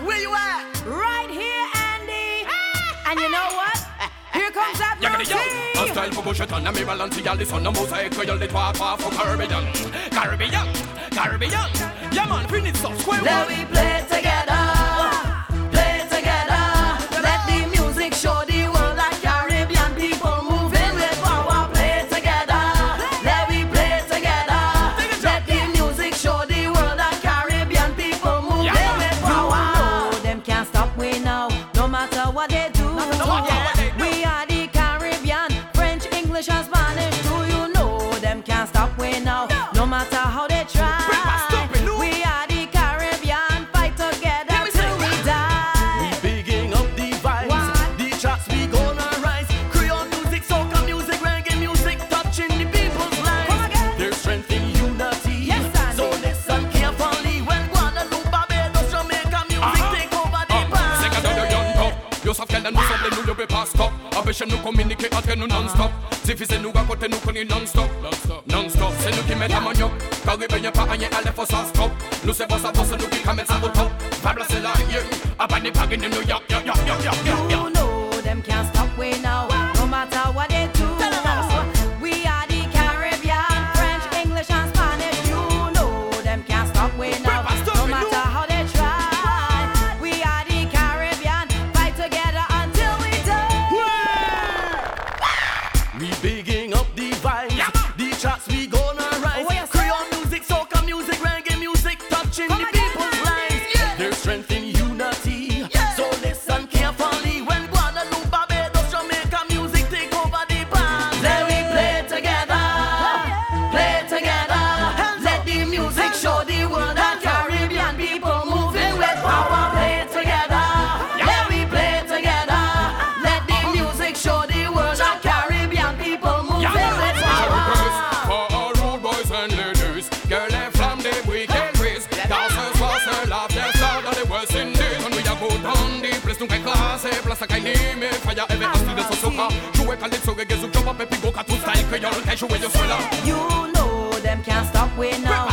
Where you at? Right here, Andy. And you know what? Here comes that Mercy. Mercy. Un style pour bouger ton ami Balenciaga, les sons de mosaïque, y'a les trois for Caribbean. Caribbean, Caribbean. Yeah man, finish so square Let one. we play together. Play together. Let the music show the world that Caribbean people moving with power. Play together. Let we play together. Let the music show the world that Caribbean people moving with power. No, them can't stop we now, no matter what they do. We are the Caribbean, French, English and Spanish. Do you know them can't stop we now, no matter how they try. We are the Caribbean, fight together till we die. We bigging up the vibes, What? the tracks we gonna rise. Creole music, soca music, reggae music, touching the people's lives. There's strength in unity. Yes, Andy. So listen carefully when Guadeloupe, Barbados, Jamaica music take over the C'est qu'à band. de yon top. Yo savent qu'elle nous semble nous lever pas stop. Empêchez nous communiquer entre nous non-stop. Diffusez nous à côté nous connaît non-stop. Non-stop, c'est nous qui met la manioc. Caribéen pas rien à l'effort sans stop. Nous c'est bon ça c'est nous qui camène ça au top. Fable c'est là, yeah. Abandonné pas in New York, yo. You know them can't stop we now, no matter what they do. We are the Caribbean, French, English and Spanish. You know them can't stop we now, no matter how they try. We are the Caribbean, fight together until we die. We bigging up the vibes, the tracks we gonna rise. Oh, yes, Creole music, soca music, reggae music, touching the people's lives. There's strength in unity. So listen carefully when Guadeloupe, Barbados, Jamaica music take over the band. Let we play together, play together. Let the music show the world that Caribbean people moving with power. Play together, let we play together. Let the music show the world that Caribbean people moving with power. For all rude boys and ladies, girl and flam the weekend race. Danseurs, passeurs, lave their style dans les West Indies. On we a go down the place, nous qu'est classé, place à Kainime, fire every hustle de Sosoka. Jouer calypso, reggae, zouk, jump up, et puis go, cat, tout style, créole, qu'est jouer, yo, sois là. You know them can't stop we now,